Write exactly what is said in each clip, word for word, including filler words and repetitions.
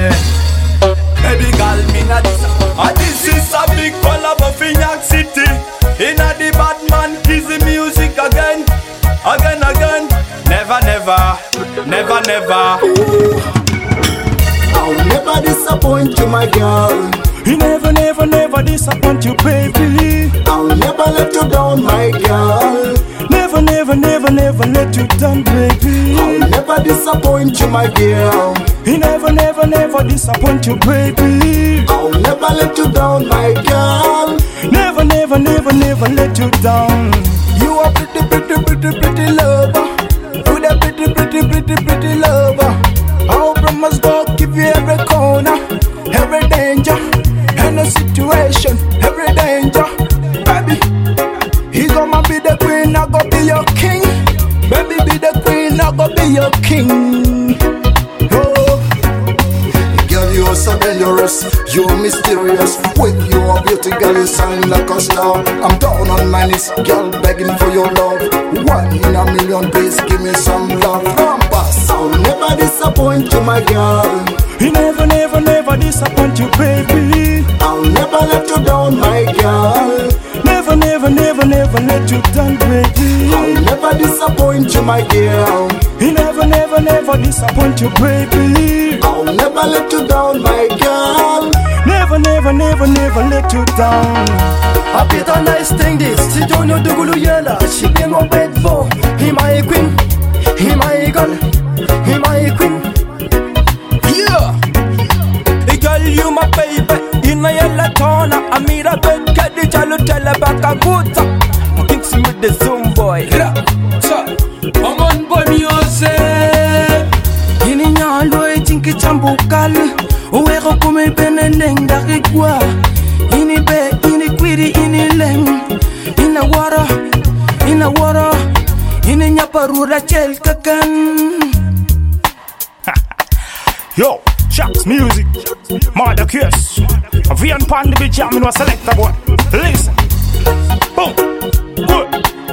Baby girl, me not this. And this is a big collab for New York City. Inna the Batman Kizzy music again, again, again. Never, never, never, never. Ooh. I'll never disappoint you, my girl. He never, never, never disappoint you, baby. I'll never let you down, my girl. Never, never, never, never let you down, baby. I'll never disappoint you, my girl. He never, never, never disappoint you, baby. I'll never let you down, my girl. Never, never, never, never let you down. You are pretty, pretty, pretty, pretty lover. You a pretty, pretty, pretty, pretty lover. I'll promise to give you every corner, every danger, any situation, every danger. Baby, he gonna be the queen, I gonna be your king. Baby, be the queen, I gonna be your king. Oh, girl, you're so dangerous, you're mysterious. With your beauty, girl, you shine like a star. I'm down on my knees, girl, begging for your love. One in a million, please give me some love. Rampas, I'll never disappoint you, my girl. He never, never, never disappoint you, baby. I'll never let you down, my girl. Never, never, never, never let you down, baby. I'll never disappoint you, my girl. He never, never, never disappoint you, baby. I'll never let you down, my girl. Never, never, never, never let you down. A bit of nice thing this. Si Junior Dugulu yella, she be my bed for. He my queen, he my girl, he my queen. Yeah, hey girl, you my baby. In my yellow tona, I meet a bed, get the jalo tell back a good talk. Kicks with the zoom boy. Yeah, I'm on boy music. Ini nyalo e tinki chambukal. Uweko kume bene leng darigwa. Ini be, ini kwiri, ini leng. Ina water, ina water. Ini nyaparura chel kakan. Yo, Shaq's music, Mother Kiss. Vian Pandi be jamming was selector boy. Listen, boom, good.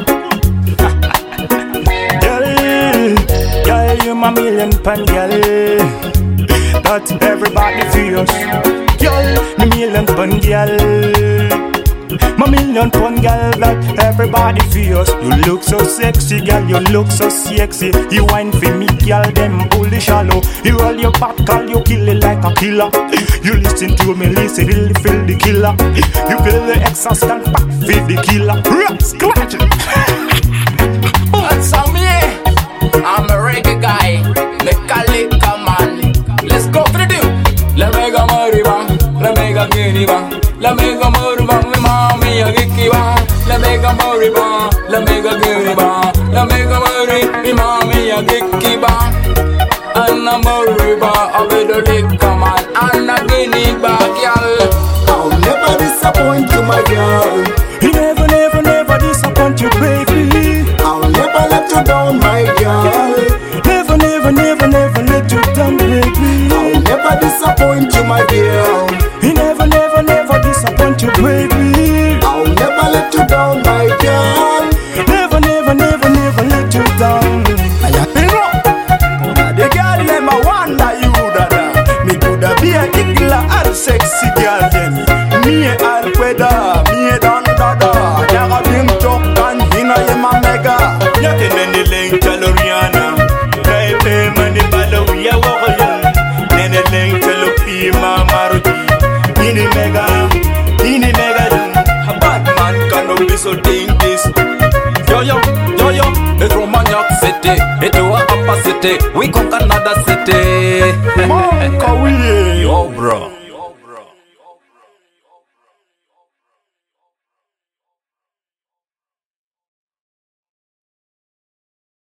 Girl, girl, you my million pan girl. That everybody feels. Girl, me million pan girl. My million pun girl that everybody feels. You look so sexy, girl, you look so sexy. You wine for me, girl, them bully shallow. You roll your back, girl, you kill it like a killer. You listen to me, listen, really feel the killer. You feel the exhaust and back, feel the killer. Scratch it. What's on me? I'm a reggae guy, make a lick a man. Let's go for the dude. Let me go moriba, let me go giriba. La mega moriba, mi mami a gikiba. La mega moriba, la mega giriba. La mega mori, mi mami a gikiba. Anna moriba, a better lick a man. Anna guinea bag, y'all. I'll never disappoint you, my girl. He never, never, never disappoint you, baby. I'll never let you down, my girl. Never, never, never, never let you down, baby. I'll never disappoint you, my girl. He never, never, never disappoint you, baby. I'll never let you down, my girl. Never, never, never, never let you down. The girl them a wonder you dada. Me coulda be a tickler and sexy girl then. Me a alqueda, me a don dada. Yaga bim chok and hina yema mega. Yakin in the link tell Rihanna. Play play money balo we a warrior. Then the link tell Pima Maruti. Ini mega, ini mega dun. A bad man cannot be so dangerous. Yo yo, yo yo, it's from New York City. It's to a upper city. We conquer another city. Monka, we Yo bro.